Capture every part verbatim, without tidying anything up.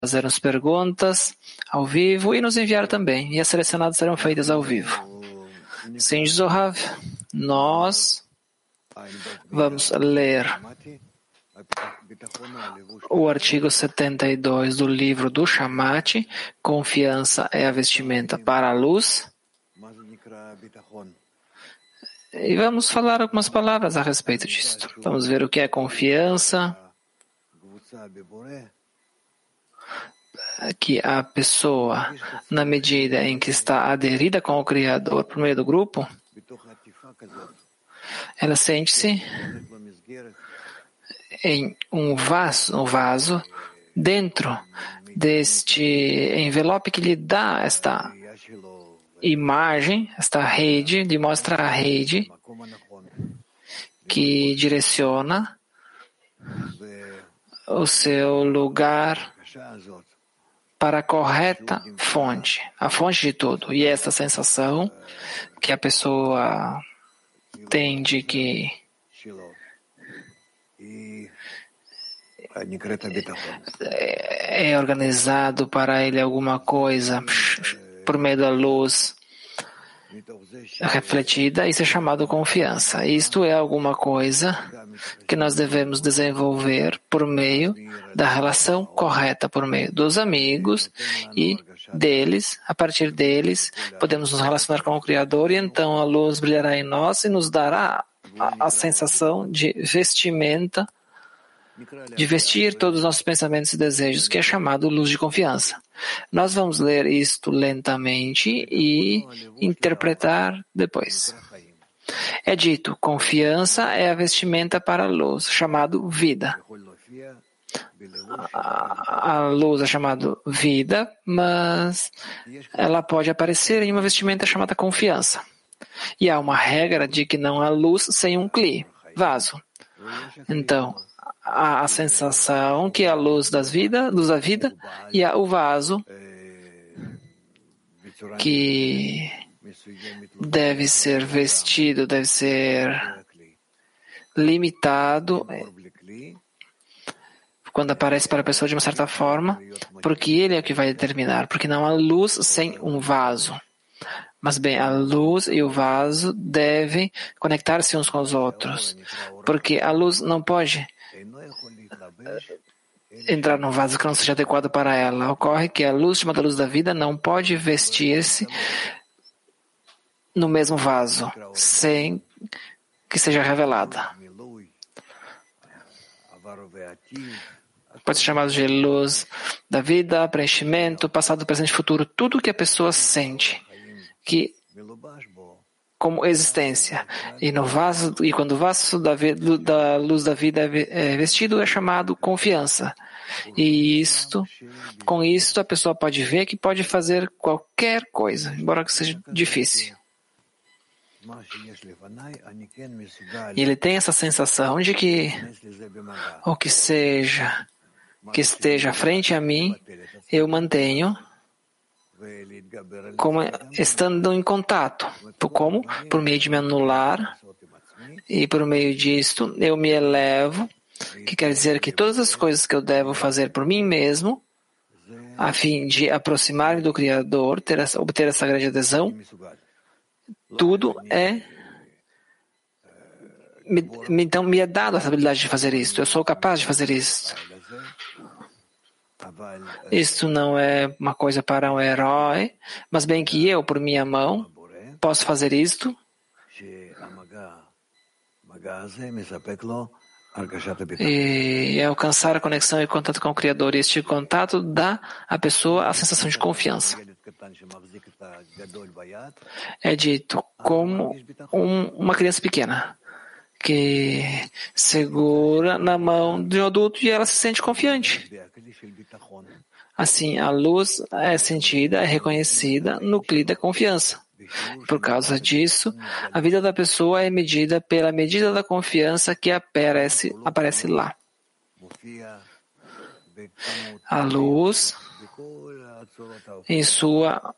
fazer as perguntas ao vivo e nos enviar também. E as selecionadas serão feitas ao vivo. Sim, Zohav, nós vamos ler o artigo setenta e dois do livro do Shammati, Confiança é a vestimenta para a luz. E vamos falar algumas palavras a respeito disso. Vamos ver o que é confiança, que a pessoa, na medida em que está aderida com o Criador por meio do grupo, ela sente-se em um vaso, um vaso dentro deste envelope que lhe dá esta imagem, esta rede, lhe mostra a rede que direciona o seu lugar para a correta fonte, a fonte de tudo. E esta sensação que a pessoa tem de que é organizado para ele alguma coisa por meio da luz refletida, isso é chamado confiança. Isto é alguma coisa que nós devemos desenvolver por meio da relação correta, por meio dos amigos e deles, a partir deles, podemos nos relacionar com o Criador e então a luz brilhará em nós e nos dará a, a sensação de vestimenta, de vestir todos os nossos pensamentos e desejos, que é chamado luz de confiança. Nós vamos ler isto lentamente e interpretar depois. É dito, confiança é a vestimenta para a luz, chamado vida. A, a luz é chamada vida, mas ela pode aparecer em uma vestimenta chamada confiança. E há uma regra de que não há luz sem um cli, vaso. Então, há a sensação que é a luz das vida, luz da vida, e há o vaso que deve ser vestido, deve ser limitado quando aparece para a pessoa de uma certa forma, porque ele é o que vai determinar, porque não há luz sem um vaso. Mas bem, a luz e o vaso devem conectar-se uns com os outros, porque a luz não pode entrar num vaso que não seja adequado para ela. Ocorre que a luz, chamada luz da vida, não pode vestir-se no mesmo vaso, sem que seja revelada. Pode ser chamado de luz da vida, preenchimento, passado, presente e futuro, tudo que a pessoa sente que como existência. E no vaso, e quando o vaso da, da luz da vida é vestido, é chamado confiança. E isto, com isto, a pessoa pode ver que pode fazer qualquer coisa, embora que seja difícil. E ele tem essa sensação de que o que seja, que esteja frente a mim, eu mantenho como estando em contato. Como? Por meio de me anular, e por meio disto eu me elevo, que quer dizer que todas as coisas que eu devo fazer por mim mesmo, a fim de aproximar-me do Criador, ter essa, obter essa grande adesão, tudo é me, então me é dado essa habilidade de fazer isso. Eu sou capaz de fazer isso. Isto não é uma coisa para um herói, mas bem que eu, por minha mão, posso fazer isto. E alcançar a conexão e contato com o Criador. E este contato dá à pessoa a sensação de confiança. É dito como um, uma criança pequena que segura na mão de um adulto e ela se sente confiante. Assim, a luz é sentida, é reconhecida no cli da confiança. Por causa disso, a vida da pessoa é medida pela medida da confiança que aparece, aparece lá. A luz, em sua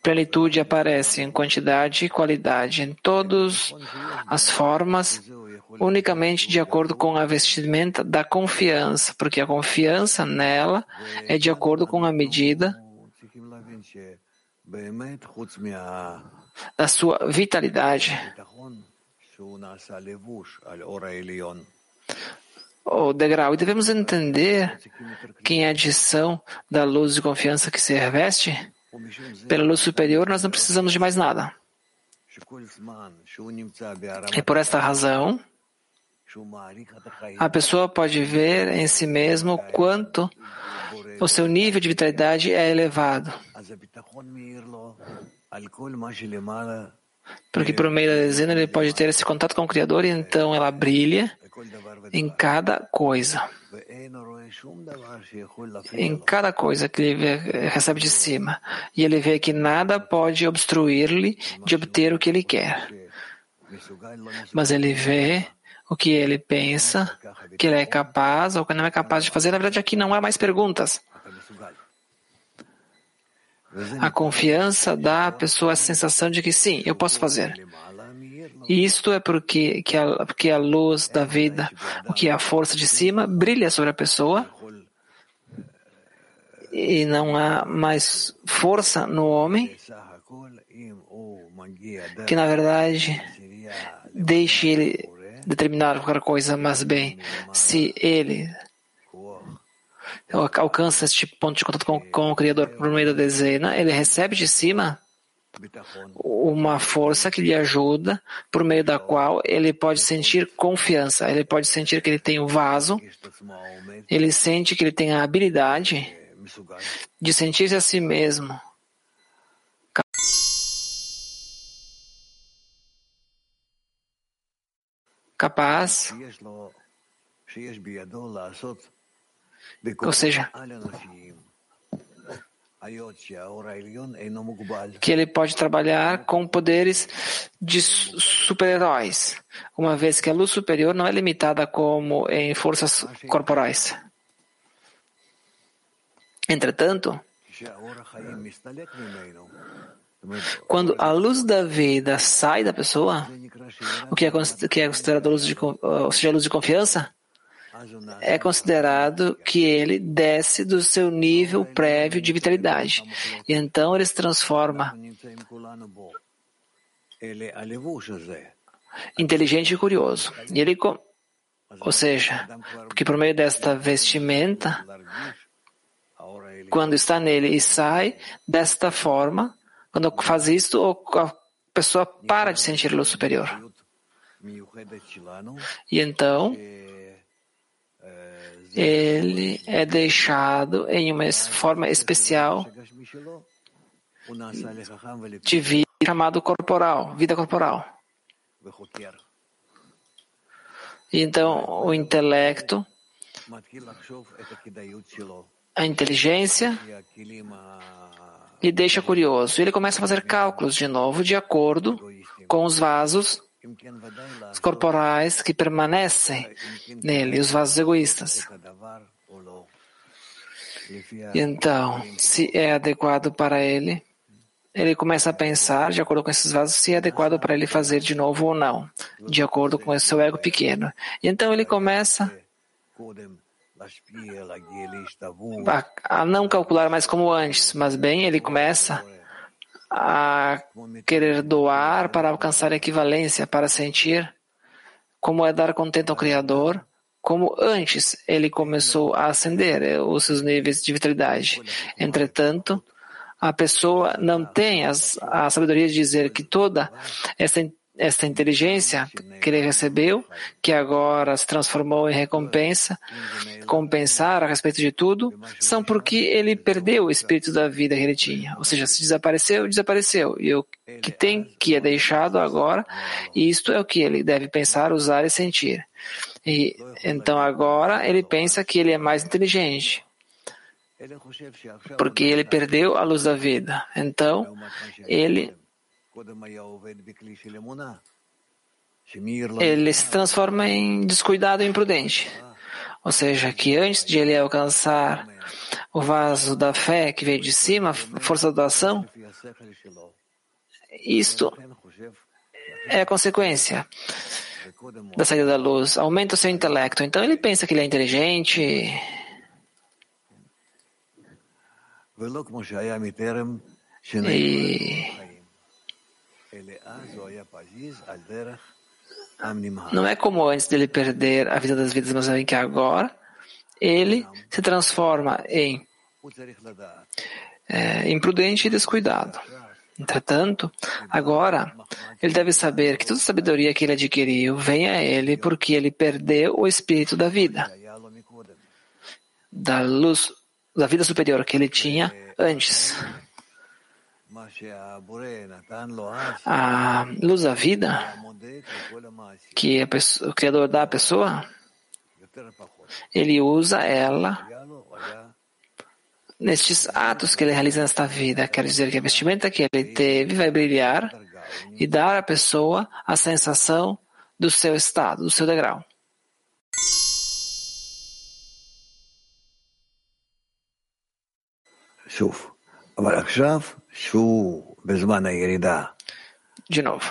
plenitude, aparece em quantidade e qualidade, em todas as formas unicamente de acordo com a vestimenta da confiança, porque a confiança nela é de acordo com a medida da sua vitalidade. O degrau. E devemos entender que em adição da luz de confiança que se reveste pela luz superior, nós não precisamos de mais nada. E por esta razão, a pessoa pode ver em si mesmo quanto o seu nível de vitalidade é elevado. Porque por meio da dezena ele pode ter esse contato com o Criador e então ela brilha em cada coisa. Em cada coisa que ele recebe de cima. E ele vê que nada pode obstruir-lhe de obter o que ele quer. Mas ele vê o que ele pensa, que ele é capaz ou que não é capaz de fazer. Na verdade, aqui não há mais perguntas. A confiança dá à pessoa a sensação de que sim, eu posso fazer. E isto é porque, que a, porque a luz da vida, o que é a força de cima, brilha sobre a pessoa e não há mais força no homem que, na verdade, deixe ele determinar qualquer coisa, mas bem, se ele alcança este ponto de contato com, com o Criador por meio da dezena, ele recebe de cima uma força que lhe ajuda, por meio da qual ele pode sentir confiança, ele pode sentir que ele tem um vaso, ele sente que ele tem a habilidade de sentir-se a si mesmo capaz, ou seja, que ele pode trabalhar com poderes de super-heróis, uma vez que a luz superior não é limitada como em forças corporais. Entretanto, quando a luz da vida sai da pessoa, o que é considerado luz de, ou seja, a luz de confiança, é considerado que ele desce do seu nível prévio de vitalidade. E então ele se transforma inteligente e curioso. E ele, ou seja, porque por meio desta vestimenta, quando está nele e sai desta forma, quando faz isto, a pessoa para de sentir luz superior. E então ele é deixado em uma forma especial de vida chamado corporal, vida corporal. E então o intelecto, a inteligência, lhe deixa curioso. Ele começa a fazer cálculos de novo de acordo com os vasos os corporais que permanecem nele, os vasos egoístas. E então, se é adequado para ele, ele começa a pensar, de acordo com esses vasos, se é adequado para ele fazer de novo ou não, de acordo com o seu ego pequeno. E então ele começa a, a não calcular mais como antes, mas bem, ele começa a querer doar para alcançar a equivalência, para sentir como é dar contento ao Criador, como antes ele começou a ascender os seus níveis de vitalidade. Entretanto, a pessoa não tem as, a sabedoria de dizer que toda esta esta inteligência que ele recebeu, que agora se transformou em recompensa, compensar a respeito de tudo, são porque ele perdeu o espírito da vida que ele tinha. Ou seja, se desapareceu, desapareceu. E o que tem, que é deixado agora, e isto é o que ele deve pensar, usar e sentir. E então agora ele pensa que ele é mais inteligente, porque ele perdeu a luz da vida. Então, ele ele se transforma em descuidado e imprudente. Ou seja, que antes de ele alcançar o vaso da fé que veio de cima, a força da ação, isto é a consequência. da saída da luz, aumenta o seu intelecto. Então ele pensa que ele é inteligente. E não é como antes dele perder a vida das vidas, mas é que agora ele se transforma em é, imprudente e descuidado. Entretanto, agora ele deve saber que toda a sabedoria que ele adquiriu vem a ele porque ele perdeu o espírito da vida, da luz, da vida superior que ele tinha antes. A luz da vida que a pessoa, o Criador dá à pessoa, ele usa ela nestes atos que ele realiza nesta vida. Quer dizer que a vestimenta que ele teve vai brilhar e dar à pessoa a sensação do seu estado, do seu degrau. De novo.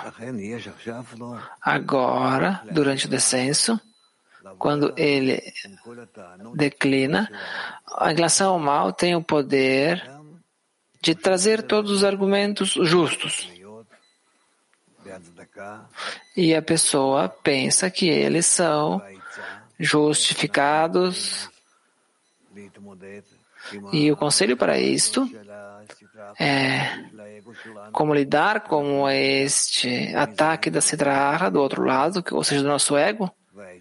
Agora, durante o descenso, quando ele declina, a inclinação ao mal tem o poder de trazer todos os argumentos justos. E a pessoa pensa que eles são justificados. E o conselho para isto é como lidar com este ataque da Siddhara do outro lado, ou seja, do nosso ego,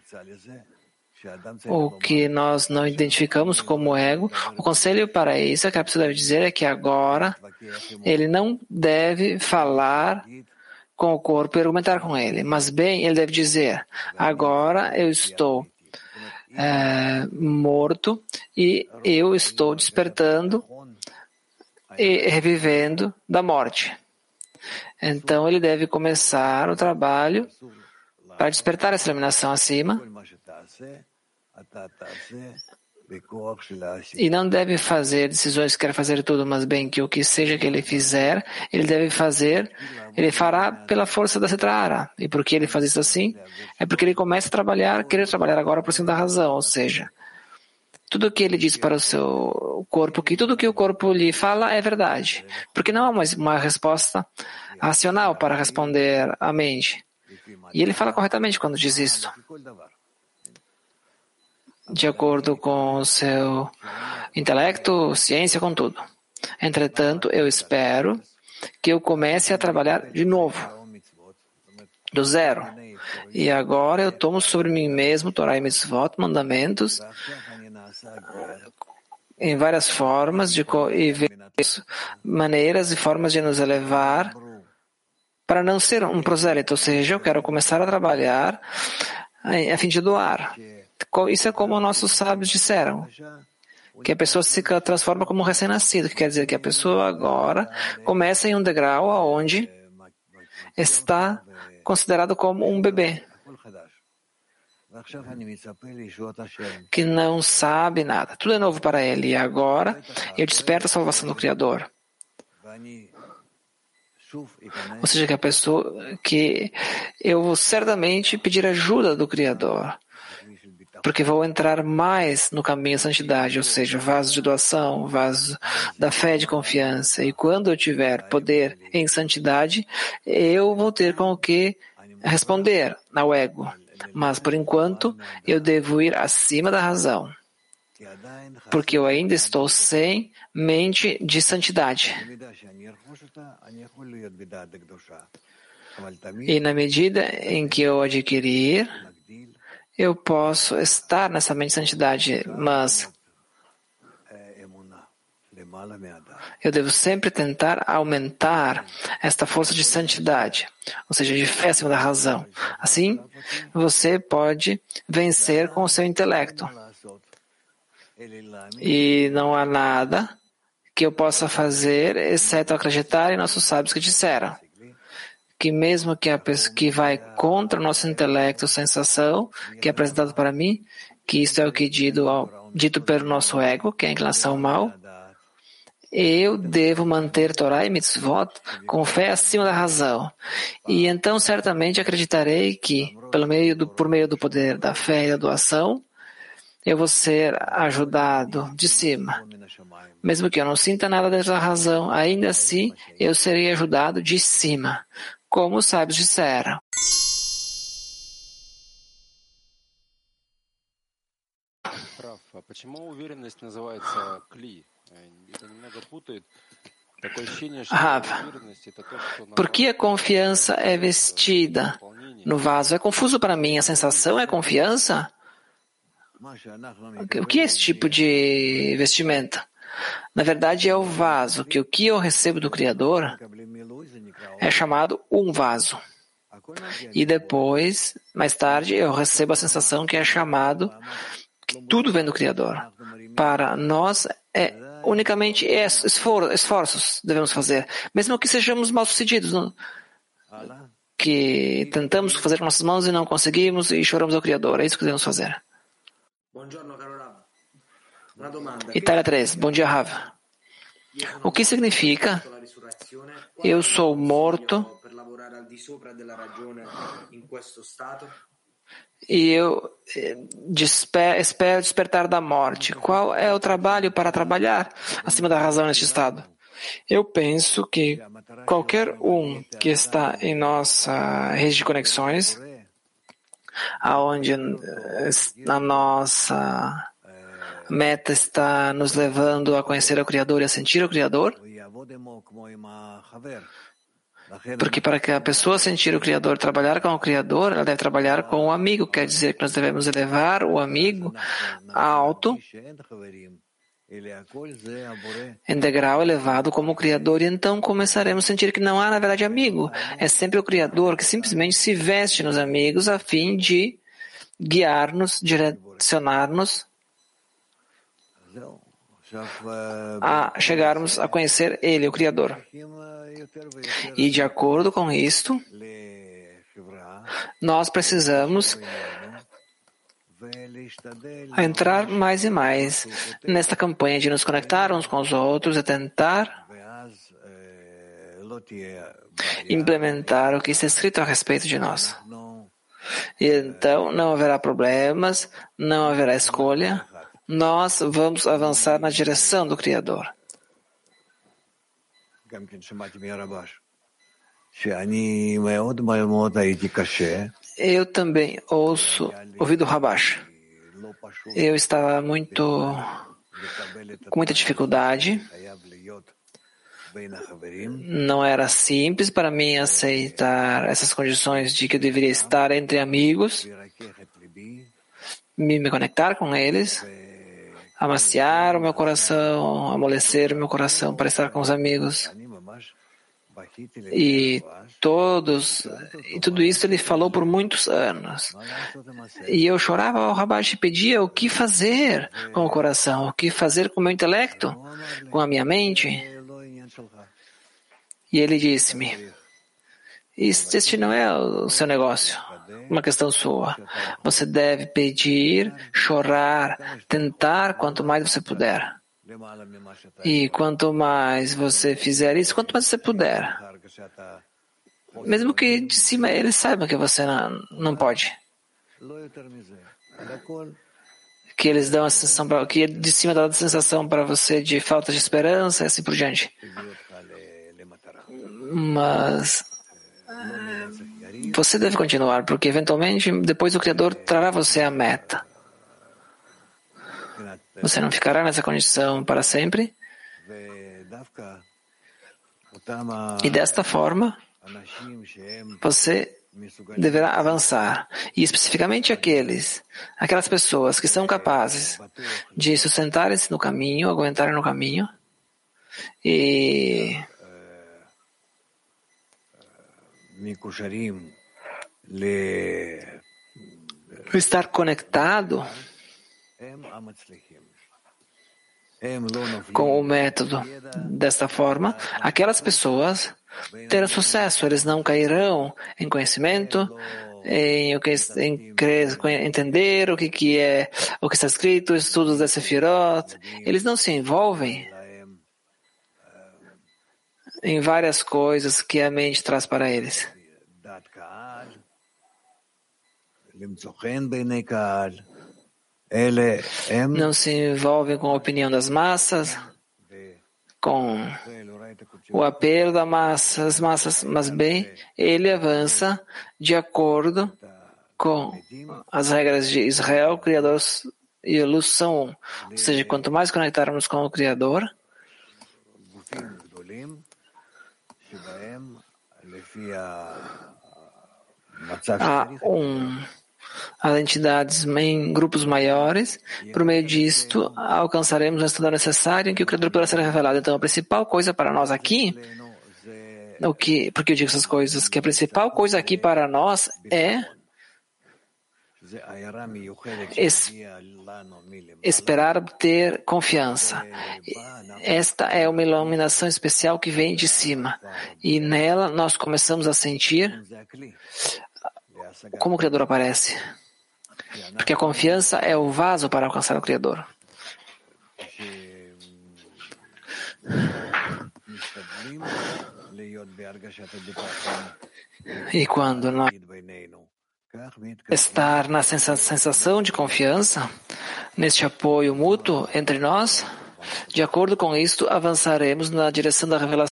o que nós não identificamos como ego. O conselho para isso é que a pessoa deve dizer é que agora ele não deve falar com o corpo e argumentar com ele, mas bem, ele deve dizer, agora eu estou é, morto e eu estou despertando e revivendo da morte. Então ele deve começar o trabalho para despertar essa iluminação acima e não deve fazer decisões que quer fazer tudo, mas bem que o que seja que ele fizer, ele deve fazer, ele fará pela força da Siddhara. E por que ele faz isso assim? É porque ele começa a trabalhar, querer trabalhar agora por cima da razão, ou seja, tudo o que ele diz para o seu corpo, que tudo o que o corpo lhe fala é verdade, porque não há uma, uma resposta racional para responder à mente. E ele fala corretamente quando diz isto, de acordo com o seu intelecto, ciência, com tudo. Entretanto, eu espero que eu comece a trabalhar de novo, do zero. E agora eu tomo sobre mim mesmo Torá e Mitzvot, mandamentos, em várias formas de, e várias maneiras e formas de nos elevar para não ser um prosélito, ou seja, eu quero começar a trabalhar a fim de doar. Isso é como nossos sábios disseram, que a pessoa se transforma como um recém-nascido, que quer dizer que a pessoa agora começa em um degrau onde está considerado como um bebê, que não sabe nada. Tudo é novo para ele. E agora eu desperto a salvação do Criador. Ou seja, que a pessoa, que eu vou certamente pedir ajuda do Criador, porque vou entrar mais no caminho da santidade, ou seja, vaso de doação, vaso da fé de confiança. E quando eu tiver poder em santidade, eu vou ter com o que responder ao ego. Mas, por enquanto, eu devo ir acima da razão, porque eu ainda estou sem mente de santidade. E na medida em que eu adquirir, eu posso estar nessa mente de santidade, mas eu devo sempre tentar aumentar esta força de santidade, ou seja, de fé acima da razão. Assim, você pode vencer com o seu intelecto. E não há nada que eu possa fazer, exceto acreditar em nossos sábios que disseram que mesmo que a pessoa que vai contra o nosso intelecto, sensação, que é apresentado para mim, que isto é o que é dito, dito pelo nosso ego, que é a inclinação ao mal, eu devo manter Torá e Mitzvot com fé acima da razão. E então certamente acreditarei que, pelo meio do, por meio do poder da fé e da doação, eu vou ser ajudado de cima. Mesmo que eu não sinta nada dentro da razão, ainda assim eu serei ajudado de cima, como os sábios disseram. Rav, por que a confiança é vestida no vaso? É confuso para mim. A sensação é confiança? O que é esse tipo de vestimenta? Na verdade, é o vaso, que o que eu recebo do Criador é chamado um vaso. E depois, mais tarde, eu recebo a sensação que é chamado que tudo vem do Criador. Para nós, é unicamente esfor, esforços devemos fazer, mesmo que sejamos mal-sucedidos, não? Que tentamos fazer com nossas mãos e não conseguimos e choramos ao Criador. É isso que devemos fazer. Itália três. Bom dia, Rav. O que significa eu sou morto e eu desper, espero despertar da morte? Qual é o trabalho para trabalhar acima da razão neste estado? Eu penso que qualquer um que está em nossa rede de conexões, aonde a nossa meta está nos levando a conhecer o Criador e a sentir o Criador, porque para que a pessoa sentir o Criador, trabalhar com o Criador, ela deve trabalhar com o amigo. Quer dizer que nós devemos elevar o amigo alto, em degrau elevado como o Criador, e então começaremos a sentir que não há, na verdade, amigo. É sempre o Criador que simplesmente se veste nos amigos a fim de guiar-nos, direcionar-nos a chegarmos a conhecer Ele, o Criador. E de acordo com isto, nós precisamos entrar mais e mais nesta campanha de nos conectar uns com os outros e tentar implementar o que está escrito a respeito de nós. E então não haverá problemas, não haverá escolha. Nós vamos avançar na direção do Criador. Eu também ouço, ouvi do Rabash. Eu estava muito, com muita dificuldade. Não era simples para mim aceitar essas condições de que eu deveria estar entre amigos, me, me conectar com eles, amaciar o meu coração, amolecer o meu coração para estar com os amigos. E todos, e tudo isso ele falou por muitos anos. E eu chorava ao Rabash e pedia o que fazer com o coração, o que fazer com o meu intelecto, com a minha mente. E ele disse-me, este não é o seu negócio, uma questão sua. Você deve pedir, chorar, tentar quanto mais você puder. E quanto mais você fizer isso, quanto mais você puder. Mesmo que de cima eles saibam que você não, não pode. Que eles dão a sensação, pra, que de cima dá a sensação para você de falta de esperança e assim por diante. Mas você deve continuar, porque eventualmente depois o Criador trará você à meta. Você não ficará nessa condição para sempre. E desta forma, você deverá avançar. E especificamente aqueles, aquelas pessoas que são capazes de sustentarem-se no caminho, aguentarem no caminho e estar conectado com o método. Desta forma, aquelas pessoas terão sucesso, eles não cairão em conhecimento, em, o que, em entender o que, que é o que está escrito, estudos da Sefirot. Eles não se envolvem em várias coisas que a mente traz para eles. Não se envolvem com a opinião das massas, com o apelo das massas, massas, mas bem, ele avança de acordo com as regras de Israel, o Criador e a luz são um. Ou seja, quanto mais conectarmos com o Criador, há um, as entidades em grupos maiores, por meio disto alcançaremos o estado necessário em que o Criador poderá ser revelado. Então, a principal coisa para nós aqui, o que, porque eu digo essas coisas, que a principal coisa aqui para nós é Es, esperar ter confiança. Esta é uma iluminação especial que vem de cima. E nela nós começamos a sentir como o Criador aparece. Porque a confiança é o vaso para alcançar o Criador. E quando nós estar na sensação de confiança, neste apoio mútuo entre nós, de acordo com isto, avançaremos na direção da revelação.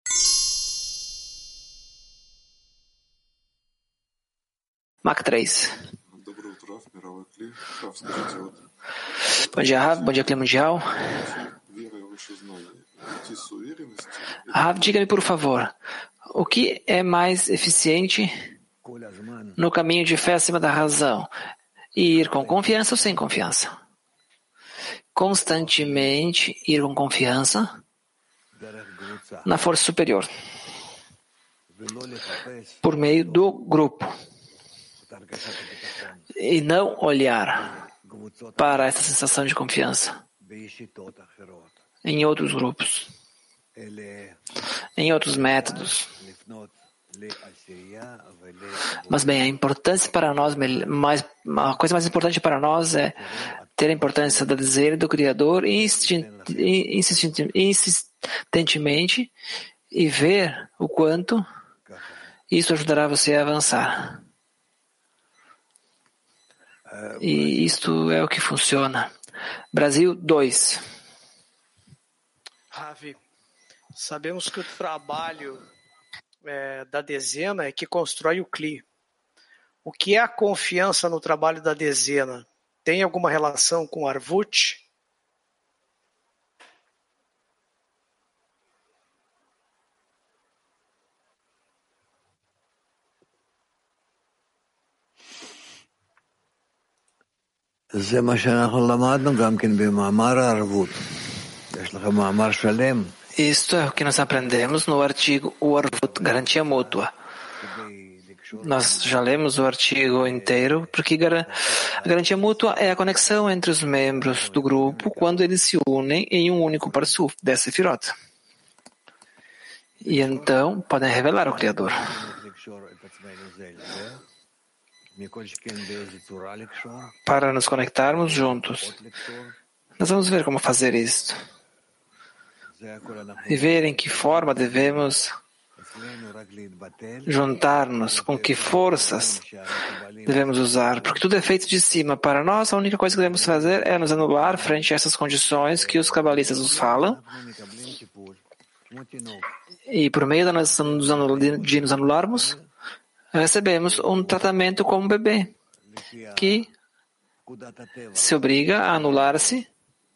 Mac três. Bom dia, Rav. Bom dia, Clima Mundial. Rav, diga-me, por favor, o que é mais eficiente no caminho de fé acima da razão? Ir com confiança ou sem confiança? Constantemente ir com confiança na força superior, por meio do grupo, e não olhar para essa sensação de confiança em outros grupos, em outros métodos. Mas bem, a importância para nós, mais, a coisa mais importante para nós é ter a importância do desejo do Criador insistentemente e ver o quanto isso ajudará você a avançar. E isto é o que funciona. Brasil dois. Ravi, sabemos que o trabalho É, da dezena é que constrói o Kli. O que é a confiança no trabalho da dezena? Tem alguma relação com Arvut? זה מה שאנחנו למדנו גם כן במאמר הערבות. יש לכם מאמר שלם. Isto é o que nós aprendemos no artigo O Arvut, Garantia Mútua. Nós já lemos o artigo inteiro, porque a garantia mútua é a conexão entre os membros do grupo quando eles se unem em um único parsuf, dessa Sefirot. E então podem revelar o Criador. Para nos conectarmos juntos. Nós vamos ver como fazer isto. E ver em que forma devemos juntar-nos, com que forças devemos usar, porque tudo é feito de cima. Para nós, a única coisa que devemos fazer é nos anular frente a essas condições que os cabalistas nos falam, e por meio de nos anularmos, recebemos um tratamento como um bebê, que se obriga a anular-se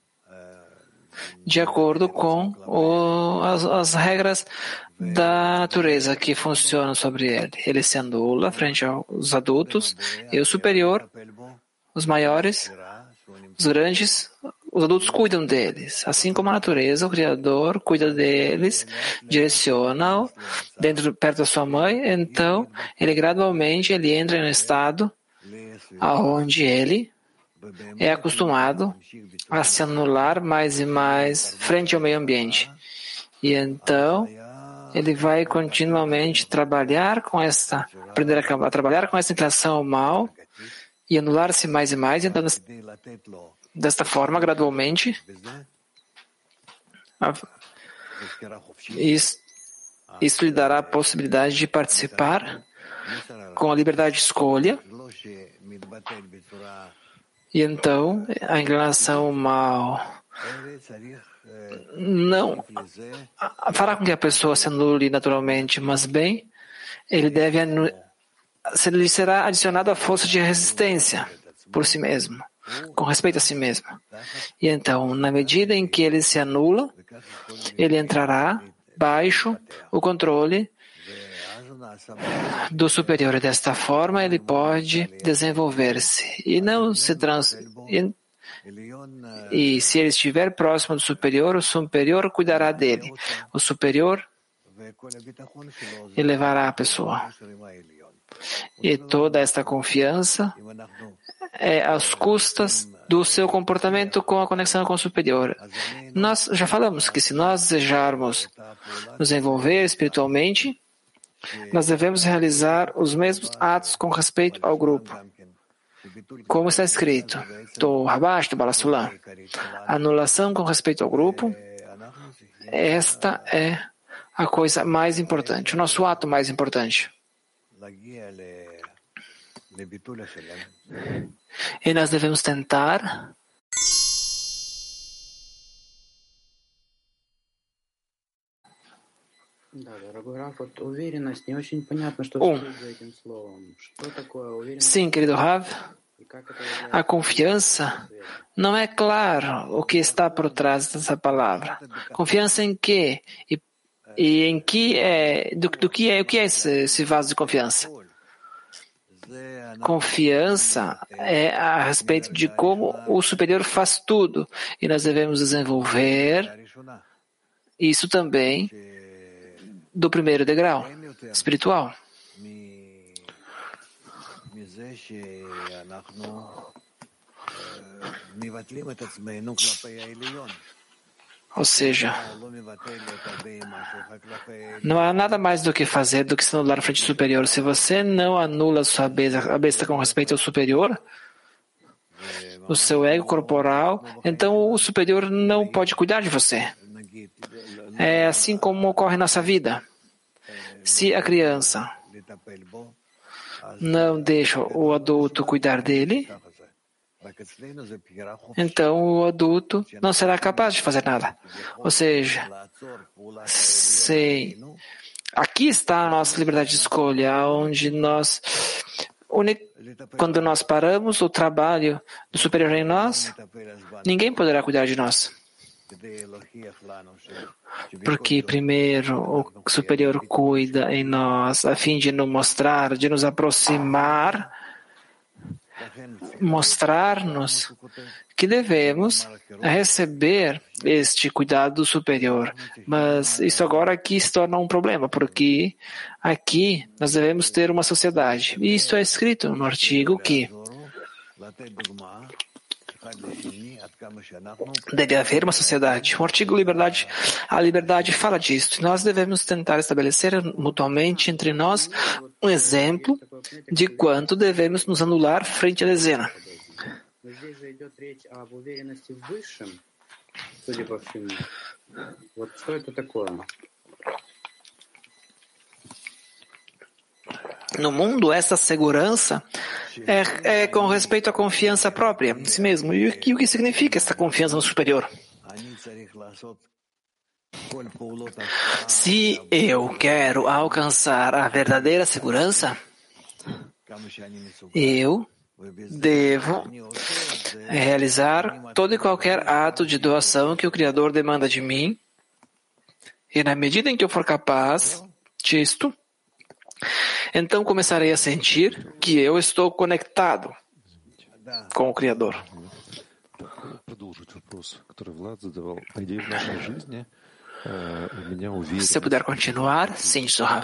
de acordo com o, as, as regras da natureza que funcionam sobre ele. Ele se anula frente aos adultos e o superior, os maiores, os grandes, os adultos cuidam deles. Assim como a natureza, o Criador cuida deles, direciona-o dentro, perto da sua mãe, então ele gradualmente ele entra em um estado aonde ele é acostumado a se anular mais e mais frente ao meio ambiente. E então, ele vai continuamente trabalhar com essa, aprender a, a trabalhar com essa inclinação ao mal e anular-se mais e mais. Então, desta forma, gradualmente, a, isso, Isso lhe dará a possibilidade de participar com a liberdade de escolha. E então, a inclinação mal não fará com que a pessoa se anule naturalmente, mas bem, ele deve anu... lhe será adicionada a força de resistência por si mesmo, com respeito a si mesmo. E então, na medida em que ele se anula, ele entrará baixo o controle do superior. E desta forma, ele pode desenvolver-se e não se trans... E, e se ele estiver próximo do superior, o superior cuidará dele. O superior elevará a pessoa. E toda esta confiança é às custas do seu comportamento com a conexão com o superior. Nós já falamos que se nós desejarmos nos envolver espiritualmente, nós devemos realizar os mesmos atos com respeito ao grupo. Como está escrito, do Rabash, do Balasulam, anulação com respeito ao grupo, esta é a coisa mais importante, o nosso ato mais importante. E nós devemos tentar um. Sim, querido Rav, a confiança não é claro o que está por trás dessa palavra. Confiança em quê? E, e em que é, do, do que é, o que é esse, esse vaso de confiança? Confiança é a respeito de como o superior faz tudo. E nós devemos desenvolver isso também do primeiro degrau, espiritual. Ou seja, não há nada mais do que fazer do que se anular frente ao superior. Se você não anula a sua besta, a besta com respeito ao superior, o seu ego corporal, então o superior não pode cuidar de você. É assim como ocorre na nossa vida. Se a criança não deixa o adulto cuidar dele, então o adulto não será capaz de fazer nada. Ou seja, se aqui está a nossa liberdade de escolha, onde nós, quando nós paramos o trabalho do superior em nós, ninguém poderá cuidar de nós. Porque primeiro o superior cuida em nós a fim de nos mostrar, de nos aproximar, mostrar-nos que devemos receber este cuidado superior. Mas isso agora aqui se torna um problema, porque aqui nós devemos ter uma sociedade. E isso é escrito no artigo que deve haver uma sociedade. O artigo liberdade, a liberdade fala disso. Nós devemos tentar estabelecer mutuamente entre nós um exemplo de quanto devemos nos anular frente à dezena. No mundo, essa segurança é, é com respeito à confiança própria em si mesmo. E o que, o que significa essa confiança no superior? Se eu quero alcançar a verdadeira segurança, eu devo realizar todo e qualquer ato de doação que o Criador demanda de mim, e na medida em que eu for capaz disto, então começarei a sentir que eu estou conectado com o Criador. Se eu puder continuar, sim, Sohav.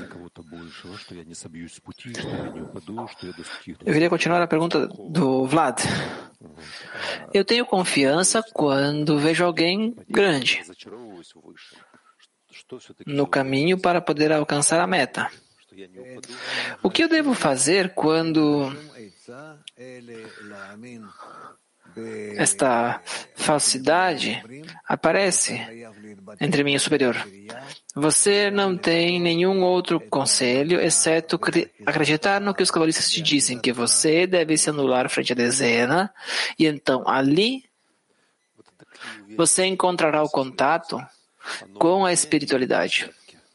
Eu queria continuar a pergunta do Vlad. Eu tenho confiança quando vejo alguém grande no caminho para poder alcançar a meta. O que eu devo fazer quando esta falsidade aparece entre mim e o superior? Você não tem nenhum outro conselho, exceto acreditar no que os cabalistas te dizem, que você deve se anular frente à dezena, e então ali você encontrará o contato com a espiritualidade.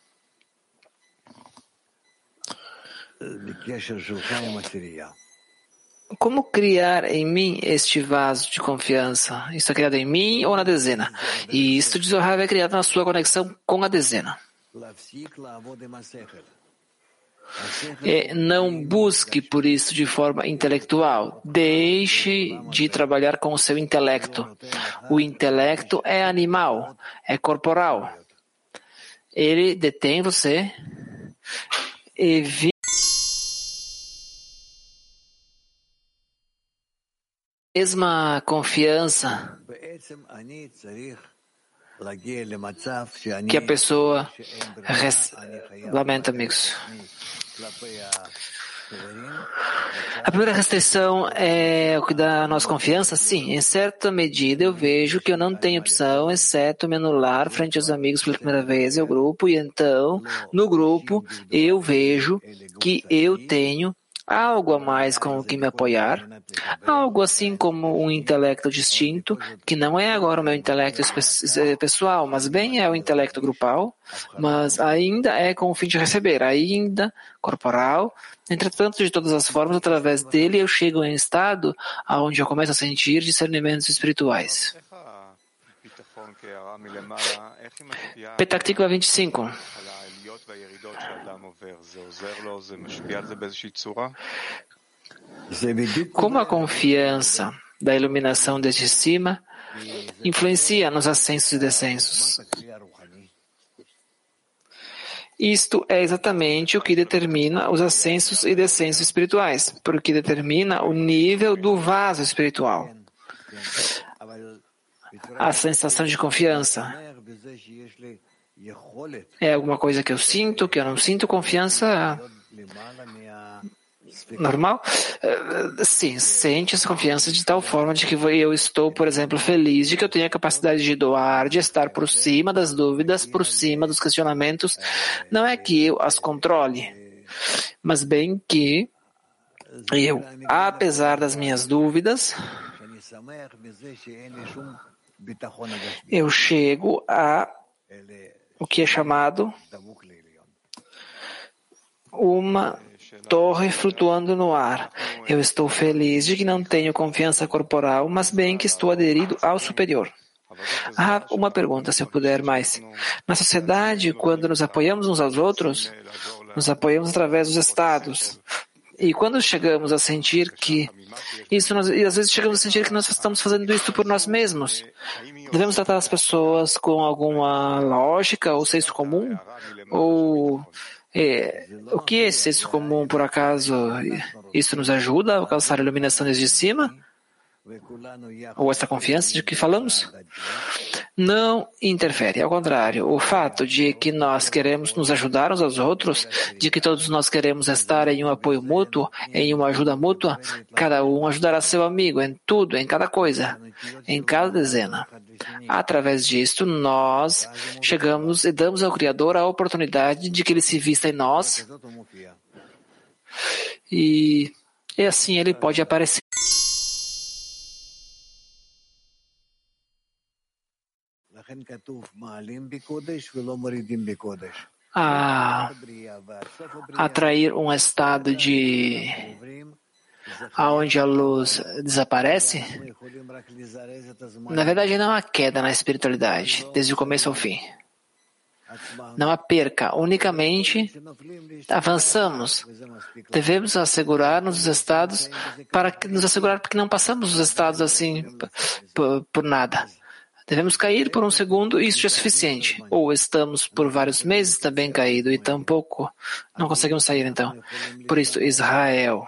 Como criar em mim este vaso de confiança? Isso é criado em mim ou na dezena? E isto de Zohar é criado na sua conexão com a dezena. E não busque por isso de forma intelectual. Deixe de trabalhar com o seu intelecto. O intelecto é animal, é corporal. Ele detém você e vive a mesma confiança que a pessoa res... lamenta, amigos. A primeira restrição é o que dá a nossa confiança? Sim, em certa medida eu vejo que eu não tenho opção, exceto me anular frente aos amigos pela primeira vez e ao grupo, e então, no grupo, eu vejo que eu tenho algo a mais com o que me apoiar, algo assim como um intelecto distinto, que não é agora o meu intelecto pessoal, mas bem é o intelecto grupal, mas ainda é com o fim de receber, ainda corporal. Entretanto, de todas as formas, através dele eu chego em um estado onde eu começo a sentir discernimentos espirituais. Petah Tikva vinte e cinco. Como a confiança da iluminação desde cima influencia nos ascensos e descensos? Isto é exatamente o que determina os ascensos e descensos espirituais, porque determina o nível do vaso espiritual. A sensação de confiança é alguma coisa que eu sinto, que eu não sinto confiança normal? Sim, sente essa confiança de tal forma de que eu estou, por exemplo, feliz de que eu tenho a capacidade de doar, de estar por cima das dúvidas, por cima dos questionamentos. Não é que eu as controle, mas bem que eu, apesar das minhas dúvidas, eu chego a o que é chamado uma torre flutuando no ar. Eu estou feliz de que não tenho confiança corporal, mas bem que estou aderido ao superior. Ah, uma pergunta, se eu puder mais. Na sociedade, quando nos apoiamos uns aos outros, nos apoiamos através dos estados. E quando chegamos a sentir que isso, nós, e às vezes chegamos a sentir que nós estamos fazendo isso por nós mesmos, devemos tratar as pessoas com alguma lógica ou senso comum? Ou é, o que é senso comum, por acaso? Isso nos ajuda a alcançar a iluminação desde cima? Ou essa confiança de que falamos? Não interfere, ao contrário, o fato de que nós queremos nos ajudar uns aos outros, de que todos nós queremos estar em um apoio mútuo, em uma ajuda mútua, cada um ajudará seu amigo em tudo, em cada coisa, em cada dezena. Através disto, nós chegamos e damos ao Criador a oportunidade de que Ele se vista em nós e, e assim Ele pode aparecer. A atrair um estado de aonde a luz desaparece, na verdade não há queda na espiritualidade, desde o começo ao fim. Não há perca, unicamente avançamos. Devemos assegurar nos estados para que, nos assegurar porque não passamos os estados assim por, por nada. Devemos cair por um segundo e isso já é suficiente. Ou estamos por vários meses também caído e tampouco não conseguimos sair então. Por isso, Israel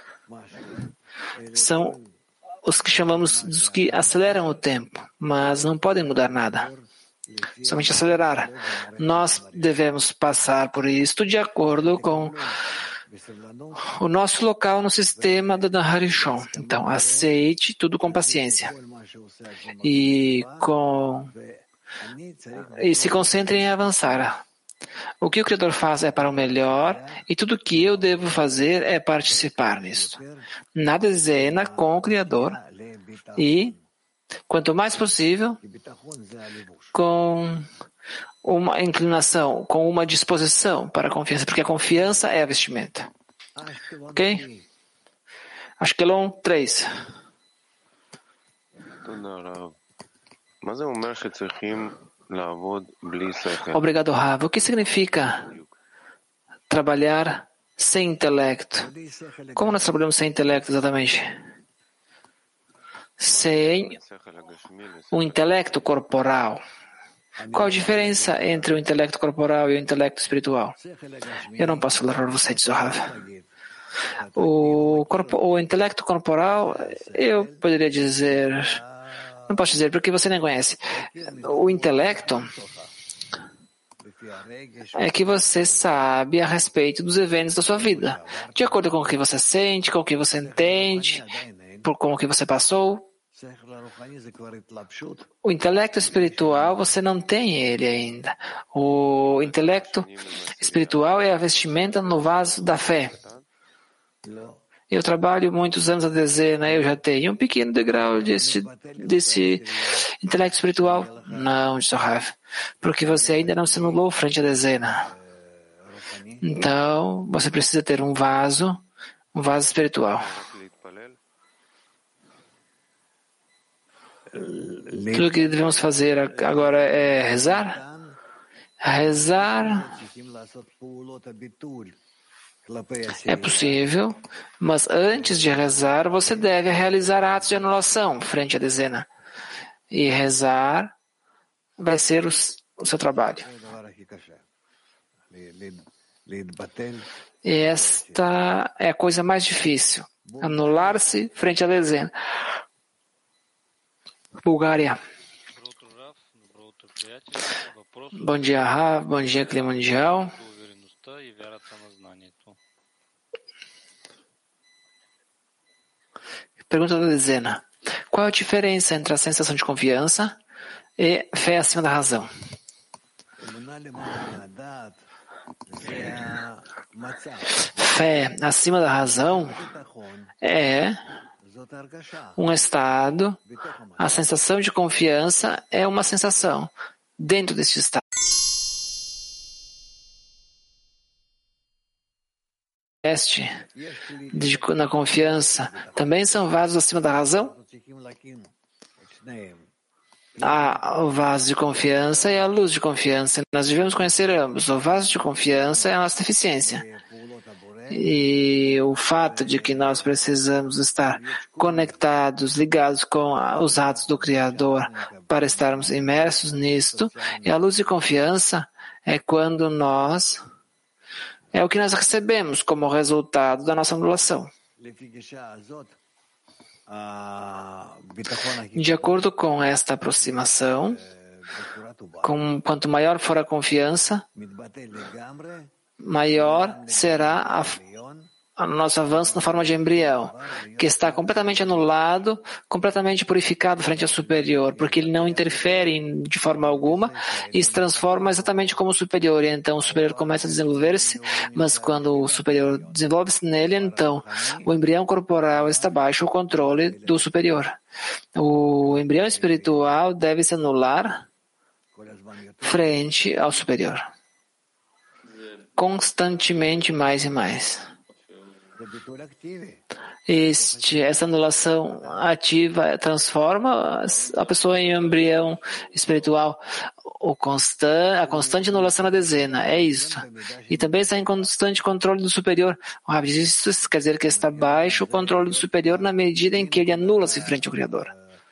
são os que chamamos dos que aceleram o tempo, mas não podem mudar nada. Somente acelerar. Nós devemos passar por isto de acordo com o nosso local no sistema da Naharishon. Então, aceite tudo com paciência. E, com... e se concentre em avançar. O que o Criador faz é para o melhor e tudo o que eu devo fazer é participar nisso. Na dezena com o Criador e, quanto mais possível, com uma inclinação, com uma disposição para a confiança, porque a confiança é a vestimenta. Ok? Ashkelon três. Obrigado, Rav. O que significa trabalhar sem intelecto? Como nós trabalhamos sem intelecto exatamente? Sem o intelecto corporal. Qual a diferença entre o intelecto corporal e o intelecto espiritual? Eu não posso falar para você disso, Rav. O, corpo, o intelecto corporal, eu poderia dizer, não posso dizer porque você nem conhece. O intelecto é que você sabe a respeito dos eventos da sua vida, de acordo com o que você sente, com o que você entende, por com o que você passou. O intelecto espiritual, você não tem ele ainda. O intelecto espiritual é a vestimenta no vaso da fé. Eu trabalho muitos anos a dezena, eu já tenho um pequeno degrau desse, desse intelecto espiritual. Não, disse o Rav, porque você ainda não se anulou frente à dezena. Então, você precisa ter um vaso, um vaso espiritual. Tudo que devemos fazer agora é rezar? Rezar é possível, mas antes de rezar, você deve realizar atos de anulação frente à dezena. E rezar vai ser o, o seu trabalho. E esta é a coisa mais difícil. Anular-se frente à dezena. Bulgária. Bom dia, Rav. Bom dia, Clima Mundial. Pergunta da dezena. Qual a diferença entre a sensação de confiança e fé acima da razão? Fé acima da razão é um estado, a sensação de confiança é uma sensação dentro desse estado. Teste de, na confiança também são vasos acima da razão? Há o vaso de confiança e a luz de confiança. Nós devemos conhecer ambos. O vaso de confiança é a nossa deficiência. E o fato de que nós precisamos estar conectados, ligados com os atos do Criador para estarmos imersos nisto. E a luz de confiança é quando nós, é o que nós recebemos como resultado da nossa anulação. De acordo com esta aproximação, com, quanto maior for a confiança, maior será a, a nosso avanço na forma de embrião, que está completamente anulado, completamente purificado frente ao superior, porque ele não interfere de forma alguma e se transforma exatamente como o superior. E então o superior começa a desenvolver-se, mas quando o superior desenvolve-se nele, então o embrião corporal está baixo o controle do superior. O embrião espiritual deve se anular frente ao superior. Constantemente mais e mais. Este, essa anulação ativa transforma a pessoa em um embrião espiritual. O constan, a constante anulação na dezena, é isso. E também está em constante controle do superior. O Rav diz isso quer dizer que está baixo o controle do superior na medida em que ele anula-se frente ao Criador.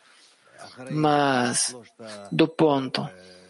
Mas, do ponto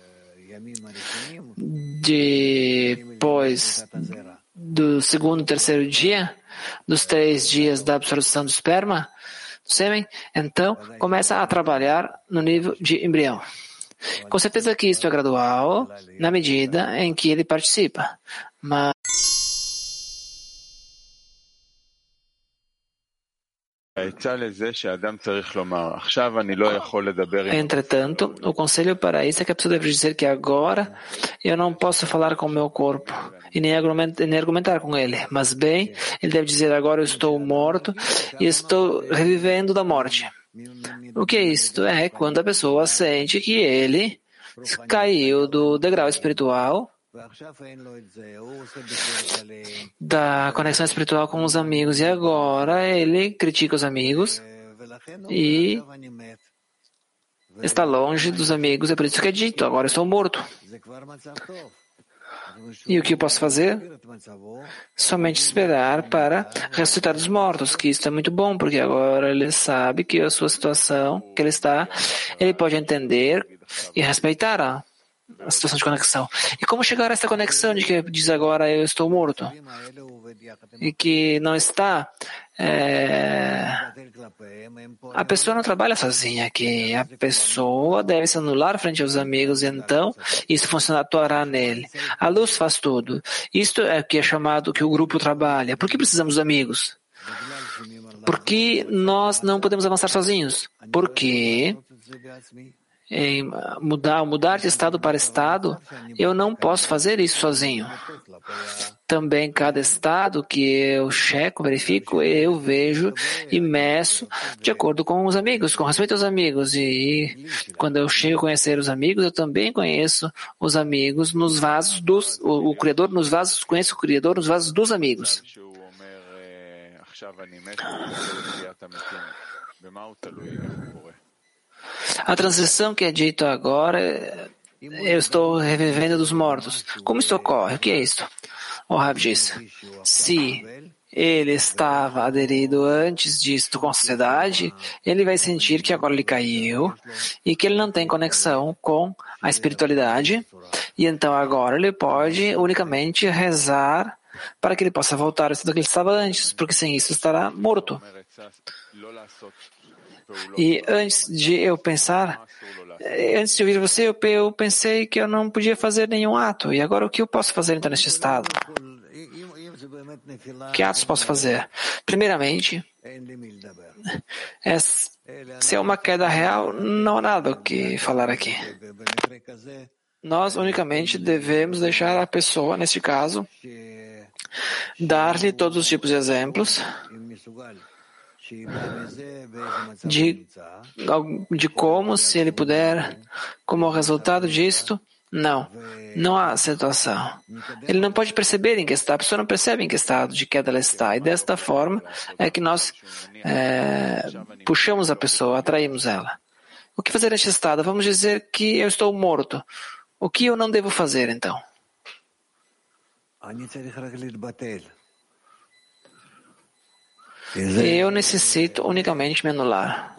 depois do segundo e terceiro dia, dos três dias da absorção do esperma, do sêmen, então começa a trabalhar no nível de embrião. Com certeza que isto é gradual, na medida em que ele participa, mas Entretanto, o conselho para isso é que a pessoa deve dizer que agora eu não posso falar com o meu corpo e nem argumentar, nem argumentar com ele. Mas bem, ele deve dizer agora eu estou morto e estou revivendo da morte. O que é isto? É quando a pessoa sente que ele caiu do degrau espiritual da conexão espiritual com os amigos e agora ele critica os amigos e está longe dos amigos, é por isso que é dito, agora estou morto. E o que eu posso fazer? Somente esperar para ressuscitar dos mortos, que isso é muito bom, porque agora ele sabe que a sua situação, que ele está, ele pode entender e respeitar a a situação de conexão. E como chegar a essa conexão de que diz agora eu estou morto? E que não está... É... A pessoa não trabalha sozinha, que a pessoa deve se anular frente aos amigos, e então isso funciona, atuará nele. A luz faz tudo. Isto é o que é chamado que o grupo trabalha. Por que precisamos dos amigos? Porque nós não podemos avançar sozinhos. Porque... Em mudar, mudar de estado para estado, eu não posso fazer isso sozinho. Também cada estado que eu checo, verifico, eu vejo e meço de acordo com os amigos, com respeito aos amigos. E quando eu chego a conhecer os amigos, eu também conheço os amigos nos vasos dos, o, o Criador nos vasos, conheço o Criador nos vasos dos amigos. A transição que é dito agora, eu estou revivendo dos mortos. Como isso ocorre? O que é isso? O Rav diz, se ele estava aderido antes disto com a sociedade, ele vai sentir que agora ele caiu e que ele não tem conexão com a espiritualidade, e então agora ele pode unicamente rezar para que ele possa voltar ao estado que ele estava antes, porque sem isso estará morto. E antes de eu pensar, antes de ouvir você, eu pensei que eu não podia fazer nenhum ato. E agora o que eu posso fazer então neste estado? Que atos posso fazer? Primeiramente, é, se é uma queda real, não há nada o que falar aqui. Nós unicamente devemos deixar a pessoa, neste caso, dar-lhe todos os tipos de exemplos De, de como, se ele puder, como resultado disto, não, não há situação. Ele não pode perceber em que está, a pessoa não percebe em que estado de queda ela está, e desta forma é que nós é, puxamos a pessoa, atraímos ela. O que fazer neste estado? Vamos dizer que eu estou morto. O que eu não devo fazer, então? Eu necessito unicamente me anular.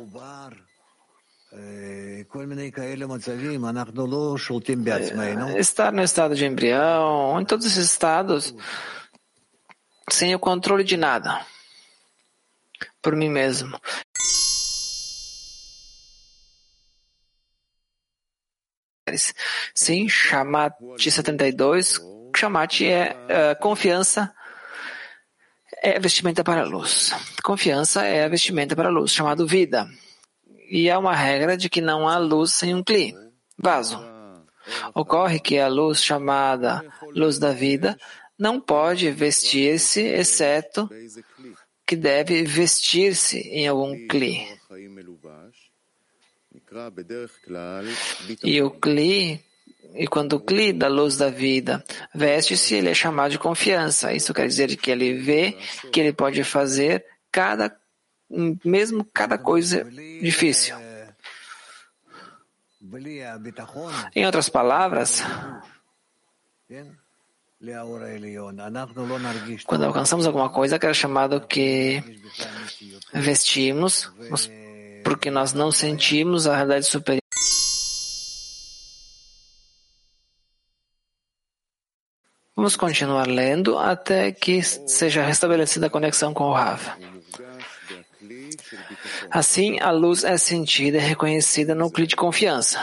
Estar no estado de embrião, em todos esses estados, sem o controle de nada, por mim mesmo. Sim, Shamat setenta e dois, Shamat é uh, confiança. É a vestimenta para a luz. Confiança é a vestimenta para a luz, chamado vida. E há uma regra de que não há luz sem um cli, vaso. Ocorre que a luz chamada luz da vida não pode vestir-se, exceto que deve vestir-se em algum cli. E o cli E quando o cli da luz da vida veste-se, ele é chamado de confiança. Isso quer dizer que ele vê que ele pode fazer cada, mesmo cada coisa difícil. Em outras palavras, quando alcançamos alguma coisa que é chamado que vestimos, porque nós não sentimos a realidade superior. Vamos continuar lendo até que seja restabelecida a conexão com o Rav. Assim, a luz é sentida e reconhecida no cli de confiança.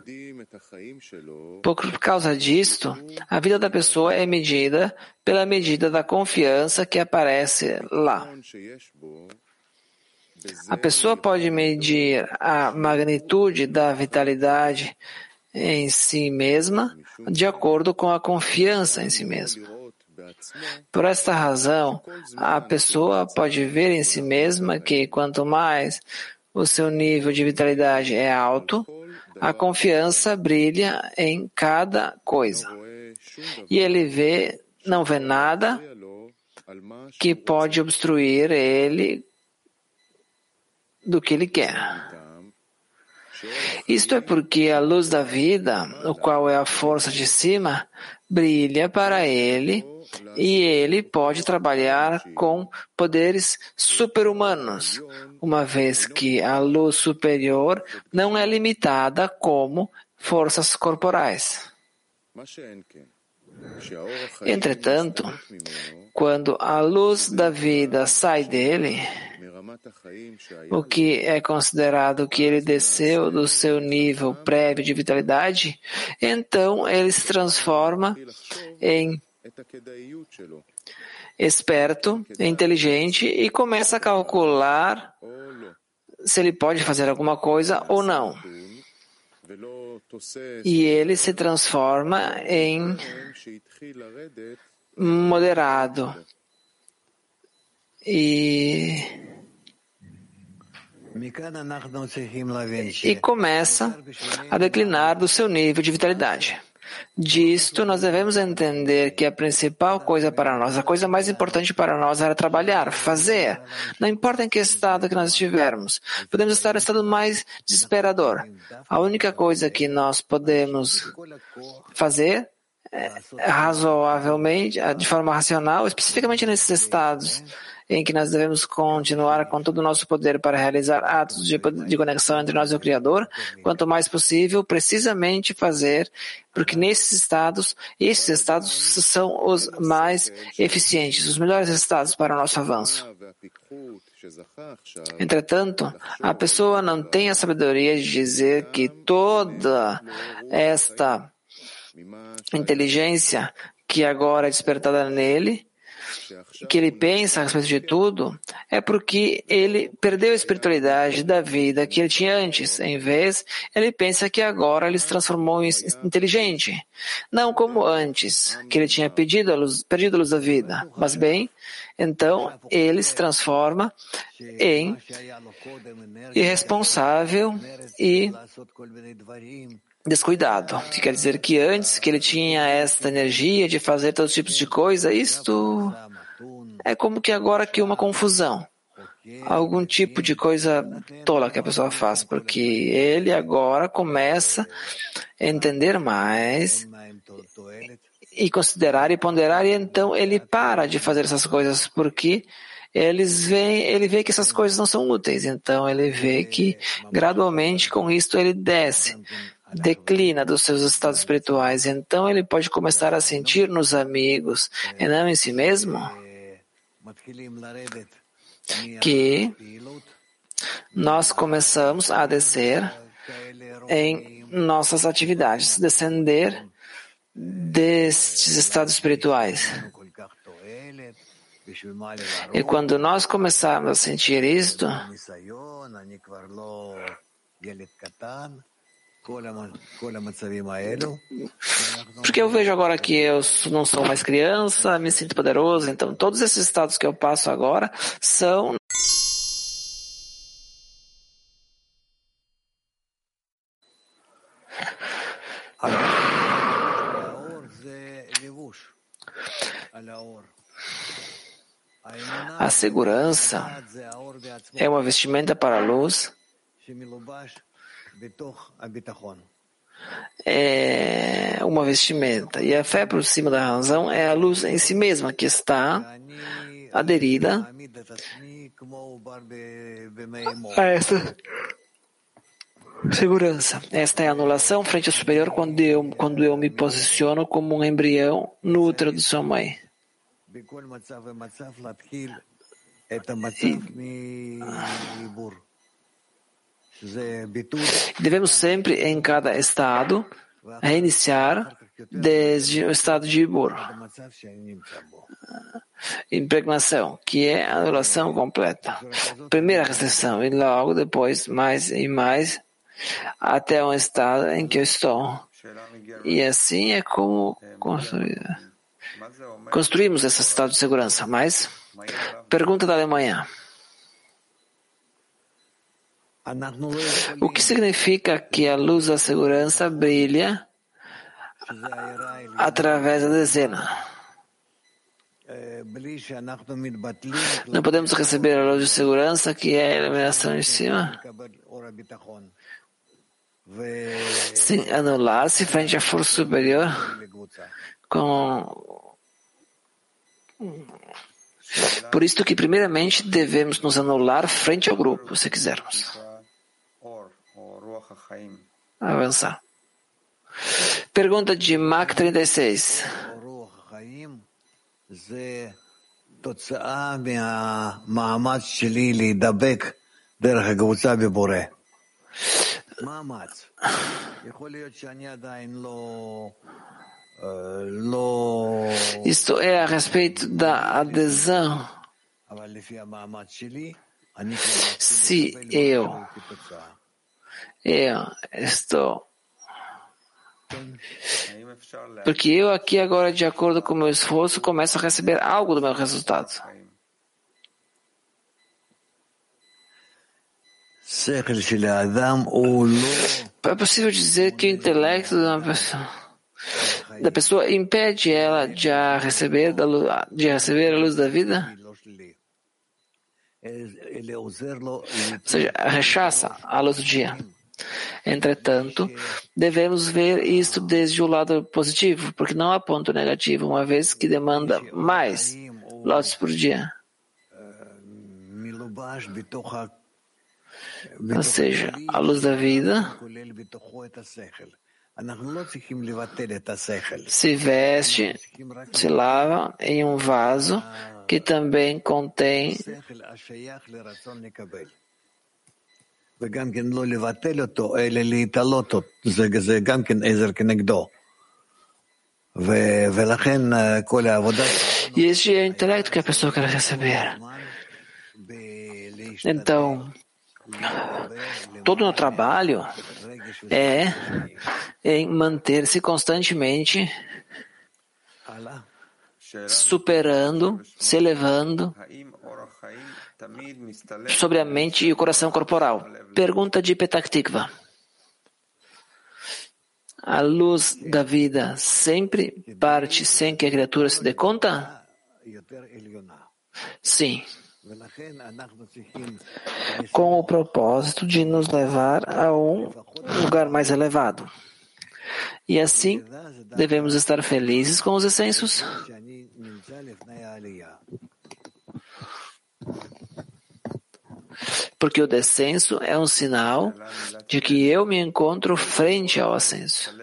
Por causa disto, a vida da pessoa é medida pela medida da confiança que aparece lá. A pessoa pode medir a magnitude da vitalidade em si mesma de acordo com a confiança em si mesma. Por esta razão, a pessoa pode ver em si mesma que quanto mais o seu nível de vitalidade é alto, a confiança brilha em cada coisa. E ele vê, não vê nada que pode obstruir ele do que ele quer. Isto é porque a luz da vida, o qual é a força de cima, brilha para ele e ele pode trabalhar com poderes super-humanos, uma vez que a luz superior não é limitada como forças corporais. Entretanto, quando a luz da vida sai dele, o que é considerado que ele desceu do seu nível prévio de vitalidade, então ele se transforma em esperto, inteligente e começa a calcular se ele pode fazer alguma coisa ou não. E ele se transforma em moderado e, e começa a declinar do seu nível de vitalidade. Disto, nós devemos entender que a principal coisa para nós, a coisa mais importante para nós era trabalhar, fazer. Não importa em que estado que nós estivermos. Podemos estar no estado mais desesperador. A única coisa que nós podemos fazer é, razoavelmente, de forma racional, especificamente nesses estados em que nós devemos continuar com todo o nosso poder para realizar atos de, de conexão entre nós e o Criador, quanto mais possível, precisamente fazer, porque nesses estados, esses estados são os mais eficientes, os melhores estados para o nosso avanço. Entretanto, a pessoa não tem a sabedoria de dizer que toda esta inteligência que agora é despertada nele, que ele pensa a respeito de tudo, é porque ele perdeu a espiritualidade da vida que ele tinha antes. Em vez, ele pensa que agora ele se transformou em inteligente. Não como antes, que ele tinha perdido a luz, perdido a luz da vida. Mas bem, então ele se transforma em irresponsável e descuidado, que quer dizer que antes que ele tinha esta energia de fazer todos os tipos de coisa, isto é como que agora que uma confusão, algum tipo de coisa tola que a pessoa faz, porque ele agora começa a entender mais e considerar e ponderar, e então ele para de fazer essas coisas, porque eles veem, ele vê que essas coisas não são úteis, então ele vê que gradualmente com isto ele desce, declina dos seus estados espirituais, então ele pode começar a sentir nos amigos e não em si mesmo que nós começamos a descer em nossas atividades, descender destes estados espirituais. E quando nós começarmos a sentir isto, porque eu vejo agora que eu não sou mais criança, me sinto poderoso, então todos esses estados que eu passo agora são a segurança é uma vestimenta para a luz, é uma vestimenta, e a fé por cima da razão é a luz em si mesma que está aderida a essa segurança. Esta é a anulação frente ao superior quando eu, quando eu me posiciono como um embrião no útero de sua mãe. E devemos sempre, em cada estado, reiniciar desde o estado de Ibur, impregnação, que é a anulação completa. Primeira restrição e logo depois mais e mais até um estado em que eu estou. E assim é como construir, construímos esse estado de segurança. Mas, pergunta da Alemanha. O que significa que a luz da segurança brilha através da dezena? Não podemos receber a luz de segurança, que é a iluminação em cima, sem anular-se frente à força superior com... Por isso que primeiramente devemos nos anular frente ao grupo, se quisermos avançar. Pergunta de Mac trinta e seis. Isto é a respeito da adesão. Se eu, eu estou, porque eu aqui agora, de acordo com o meu esforço, começo a receber algo do meu resultado. É possível dizer que o intelecto de uma pessoa, da pessoa impede ela de a receber, da luz, de receber a luz da vida? Ou seja, rechaça a luz do dia. Entretanto, devemos ver isto desde o lado positivo, porque não há ponto negativo, uma vez que demanda mais lotes por dia. Ou seja, a luz da vida se veste, se lava em um vaso que também contém e este é o intelecto que a pessoa quer receber. Então, todo o trabalho é em manter-se constantemente superando, se elevando sobre a mente e o coração corporal. Pergunta de Petach Tikva. A luz da vida sempre parte sem que a criatura se dê conta? Sim. Com o propósito de nos levar a um lugar mais elevado. E assim, devemos estar felizes com os essêncios. Porque o descenso é um sinal de que eu me encontro frente ao ascenso.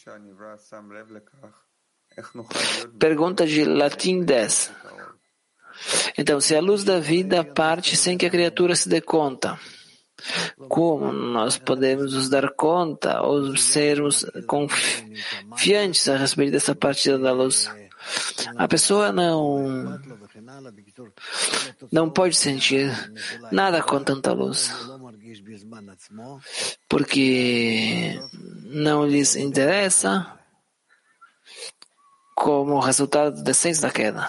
Pergunta de Latim dez. Então, se a luz da vida parte sem que a criatura se dê conta, como nós podemos nos dar conta ou sermos confiantes a respeito dessa partida da luz? A pessoa não não pode sentir nada com tanta luz, porque não lhes interessa como resultado do descenso da queda.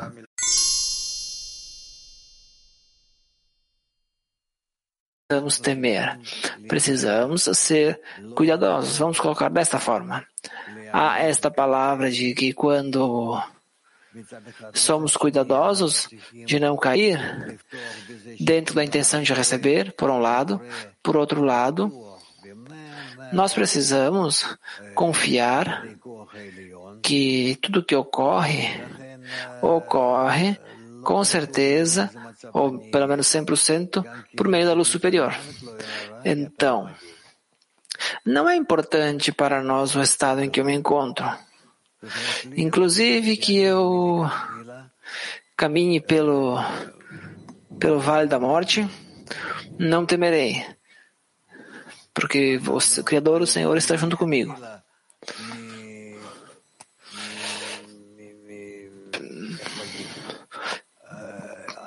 Precisamos temer, precisamos ser cuidadosos. Vamos colocar desta forma. Há esta palavra de que quando somos cuidadosos de não cair dentro da intenção de receber, por um lado, por outro lado, nós precisamos confiar que tudo que ocorre, ocorre com certeza, ou pelo menos cem por cento, por meio da luz superior. Então, não é importante para nós o estado em que eu me encontro. Inclusive que eu caminhe pelo, pelo vale da morte, não temerei, porque o Criador, o Senhor, está junto comigo.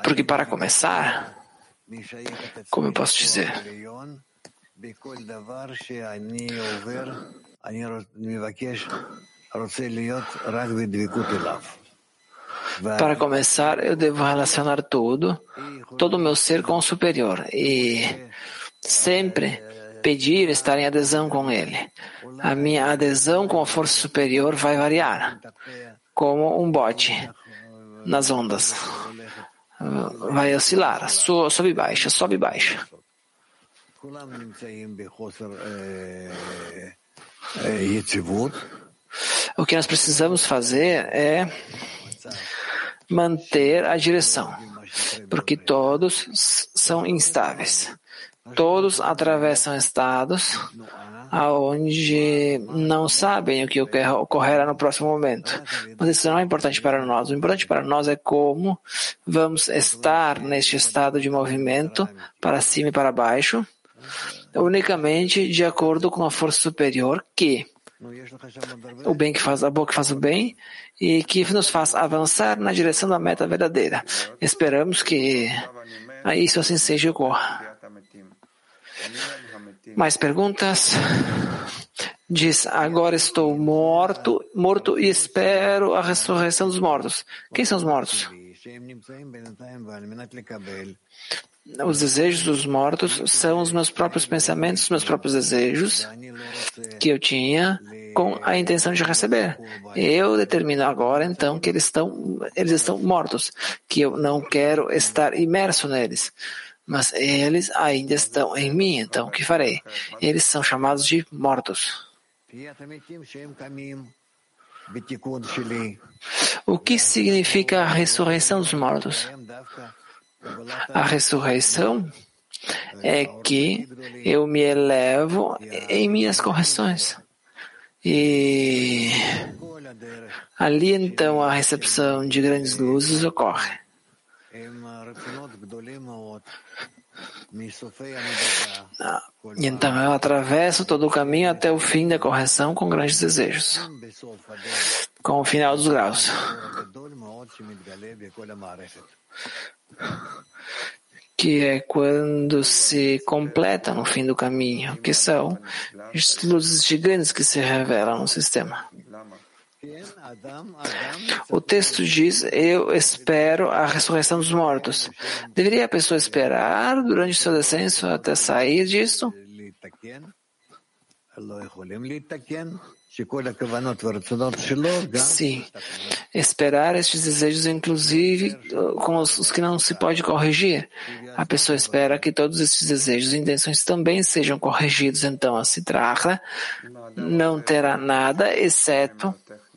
Porque para começar, como eu posso dizer, para começar, eu devo relacionar tudo, todo o meu ser com o superior e sempre pedir estar em adesão com ele. A minha adesão com a força superior vai variar, como um bote nas ondas. Vai oscilar, sobe e baixa, sobe e baixa. O que nós precisamos fazer é manter a direção, porque todos são instáveis. Todos atravessam estados aonde não sabem o que ocorrerá no próximo momento. Mas isso não é importante para nós. O importante para nós é como vamos estar neste estado de movimento para cima e para baixo, unicamente de acordo com a força superior que o bem que faz, a boa que faz o bem e que nos faz avançar na direção da meta verdadeira. Esperamos que isso assim seja e ocorra. Mais perguntas? Diz, agora estou morto, morto e espero a ressurreição dos mortos. Quem são os mortos? Os desejos dos mortos são os meus próprios pensamentos, os meus próprios desejos que eu tinha com a intenção de receber. Eu determino agora, então, que eles estão, eles estão mortos, que eu não quero estar imerso neles. Mas eles ainda estão em mim, então o que farei? Eles são chamados de mortos. O que significa a ressurreição dos mortos? A ressurreição é que eu me elevo em minhas correções. E ali então a recepção de grandes luzes ocorre. E então eu atravesso todo o caminho até o fim da correção com grandes desejos, com o final dos graus, que é quando se completa no fim do caminho, que são as luzes gigantes que se revelam no sistema. O texto diz, eu espero a ressurreição dos mortos. Deveria a pessoa esperar durante seu descenso até sair disso? Sim. Esperar estes desejos, inclusive com os, os que não se pode corrigir. A pessoa espera que todos estes desejos e intenções também sejam corrigidos. Então, a Siddhartha não terá nada, exceto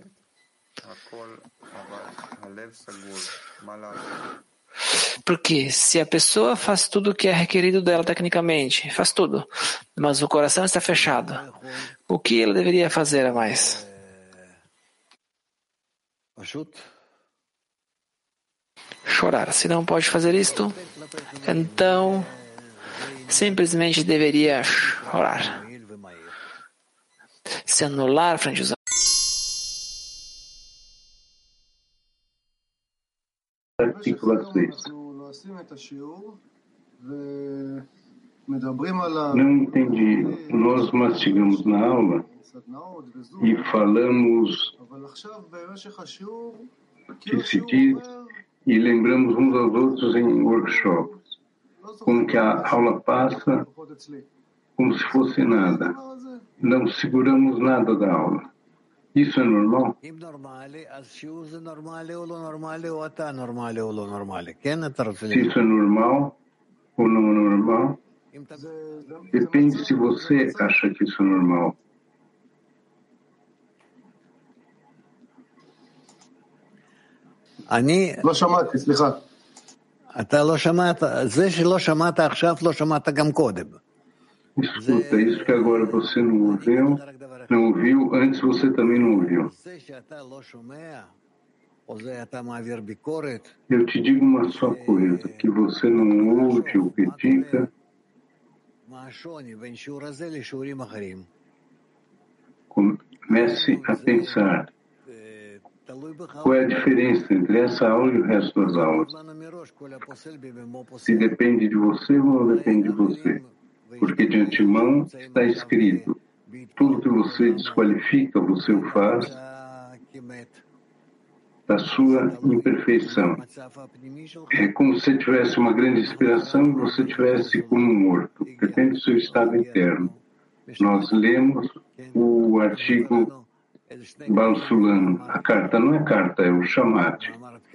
porque se a pessoa faz tudo o que é requerido dela tecnicamente, faz tudo, mas o coração está fechado, o que ela deveria fazer a mais? Chorar. Se não pode fazer isto, então simplesmente deveria chorar. Se anular frente aos articulações. Não entendi. Nós mastigamos na aula e falamos que se diz e lembramos uns aos outros em workshops, como que a aula passa como se fosse nada. Não seguramos nada da aula. Isso é normal? Se isso é normal ou não é normal, depende se você acha que isso é normal. לא שמעתי, סליחה. אתה לא שמעת, זה שלא שמעת עכשיו, לא שמעת גם קודם. Escuta, isso que agora você não ouviu, não ouviu, antes você também não ouviu. Eu te digo uma só coisa, que você não ouve ou critica. Comece a pensar Qual é a diferença entre essa aula e o resto das aulas? Se depende de você ou não depende de você. Porque de antemão está escrito, tudo que você desqualifica, você o faz da sua imperfeição. É como se tivesse uma grande inspiração e você tivesse como morto. Depende do seu estado interno. Nós lemos o artigo Balsulano. A carta não é carta, é o chamate.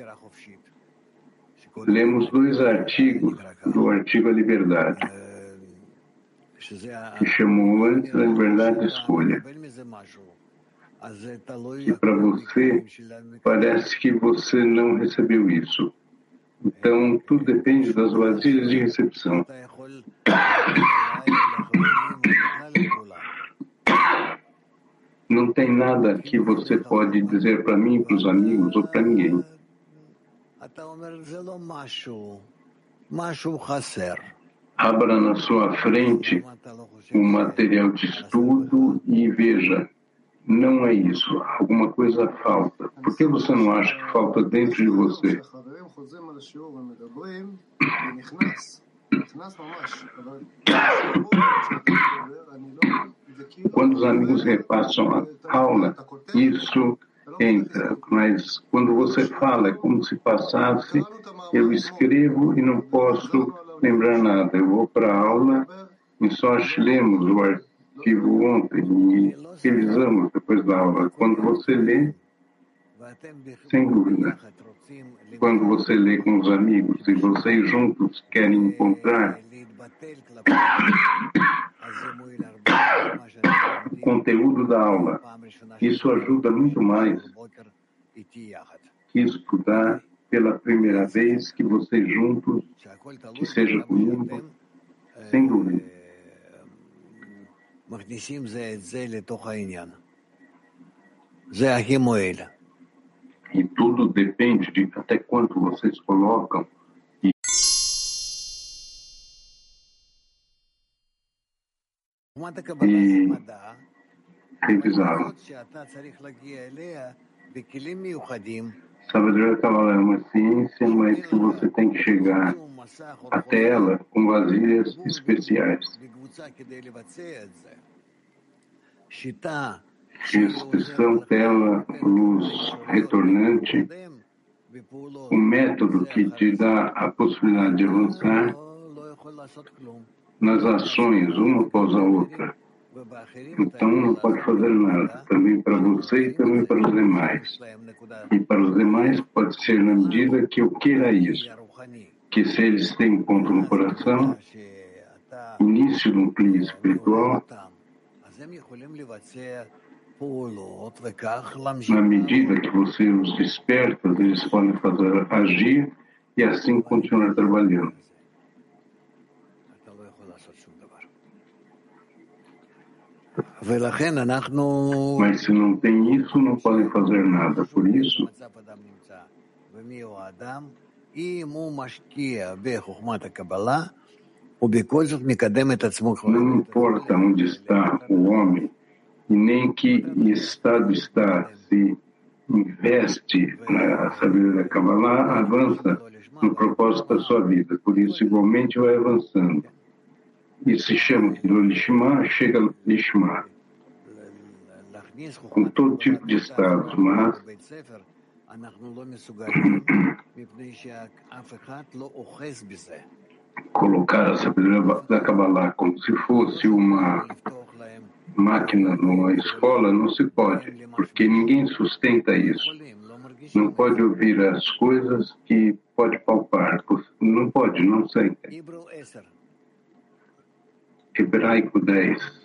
Lemos dois artigos do artigo A Liberdade, que chamou antes da liberdade de escolha. E para você, parece que você não recebeu isso. Então, tudo depende das vasilhas de recepção. Não tem nada que você pode dizer para mim, para os amigos ou para ninguém. Abra na sua frente um material de estudo e veja, não é isso, alguma coisa falta. Por que você não acha que falta dentro de você? Quando os amigos repassam a aula, isso entra, mas quando você fala, é como se passasse, eu escrevo e não posso lembrar nada. Eu vou para a aula e só lemos o artigo ontem e revisamos depois da aula. Quando você lê, sem dúvida, quando você lê com os amigos e vocês juntos querem encontrar o conteúdo da aula, isso ajuda muito mais que estudar pela primeira vez que vocês juntos, que seja comigo, sem dúvida. E tudo depende de até quanto vocês colocam e e revisaram. Sabedoria da Kabbalah é uma ciência, mas que você tem que chegar até ela com vasilhas especiais. Expressão, tela, luz retornante, o método que te dá a possibilidade de avançar nas ações, uma após a outra. Então não pode fazer nada, também para você e também para os demais. E para os demais pode ser na medida que eu queira isso, que se eles têm ponto no coração, início de um clã espiritual, na medida que você os desperta, eles podem fazer agir e assim continuar trabalhando. Mas se não tem isso, não podem fazer nada. Por isso, não importa onde está o homem e nem que estado está, se investe na sabedoria da Kabbalah, avança no propósito da sua vida. Por isso, igualmente, vai avançando. E se chama de Lishma, chega a Lishma, com todo tipo de estados, mas colocar a sabedoria da Kabbalah como se fosse uma máquina numa escola não se pode, porque ninguém sustenta isso. Não pode ouvir as coisas que pode palpar. Não pode, não sente. Hebraico dez.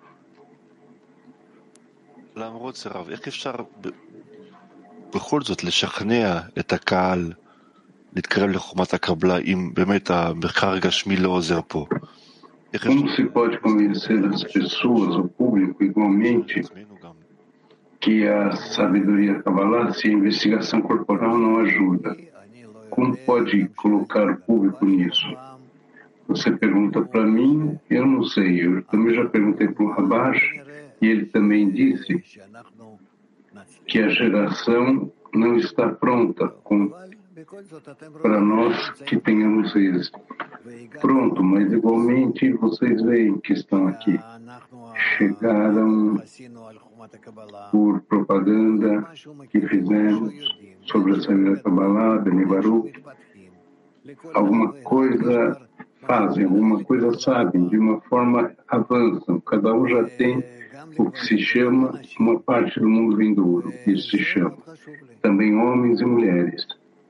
למרות זה רב, איך אפשר בכל זאת לשכנע את הקהל להתקרב לחוכמת הקבלה אם באמת המחקר הגשמי לא עוזר פה? Como se pode convencer as pessoas, o público, igualmente, que a sabedoria Kabbalah, se a investigação corporal não ajuda? Como pode colocar o público nisso? Você pergunta para mim, eu não sei. Eu também já perguntei para o Rabash, e ele também disse que a geração não está pronta com, para nós que tenhamos êxito. Pronto, mas igualmente vocês veem que estão aqui. Chegaram por propaganda que fizemos sobre a saída da Kabbalah, Bnei Baruch. Alguma coisa fazem, alguma coisa sabem, de uma forma avançam. Cada um já tem o que se chama uma parte do mundo vindouro. Isso se chama também homens e mulheres.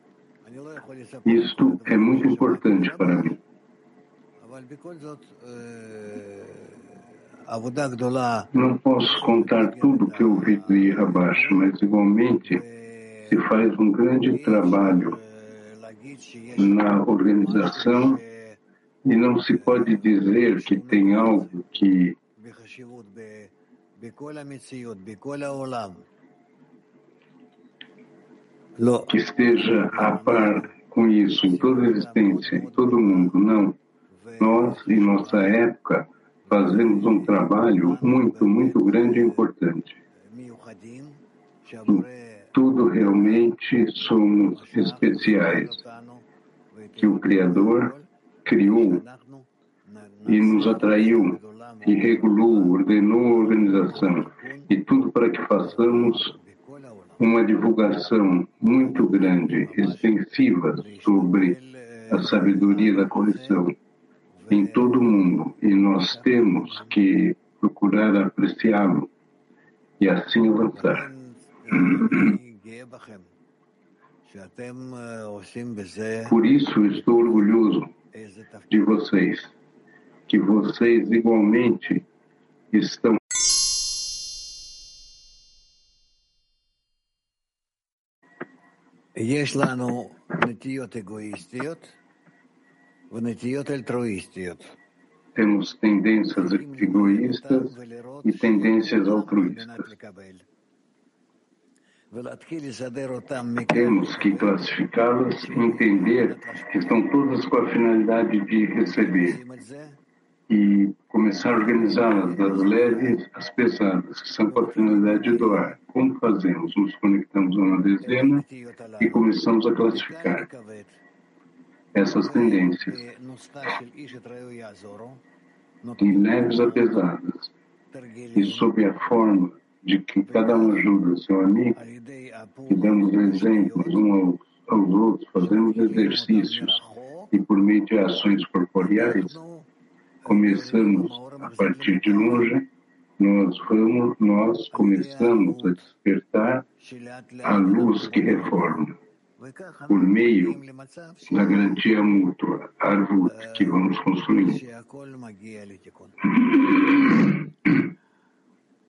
Isto é muito importante para mim. Não posso contar tudo que eu vi do Irabash, mas igualmente se faz um grande trabalho na organização e não se pode dizer que tem algo que que esteja a par com isso em toda a existência, em todo o mundo. Não. Nós, em nossa época, fazemos um trabalho muito, muito grande e importante. Em tudo realmente somos especiais, que o Criador criou e nos atraiu e regulou, ordenou a organização, e tudo para que façamos uma divulgação muito grande, extensiva sobre a sabedoria da correção em todo o mundo, e nós temos que procurar apreciá-lo e assim avançar. Por isso estou orgulhoso de vocês, que vocês igualmente estão יש לנו נטיות אגואיסטיות ונטיות אלטרואיסטיות. Temos tendências egoístas e tendências altruístas. Temos que classificá-las e entender que estão todas com a finalidade de receber e começar a organizá-las das leves às pesadas, que são com a finalidade de doar. Como fazemos? Nos conectamos a uma dezena e começamos a classificar essas tendências em leves a pesadas, e sob a forma de que cada um ajuda seu amigo, e damos exemplos uns aos, aos outros, fazemos exercícios e por meio de ações corporeais, começamos a partir de longe, nós vamos, nós começamos a despertar a luz que reforma, por meio da garantia mútua, Arvut, que vamos construir.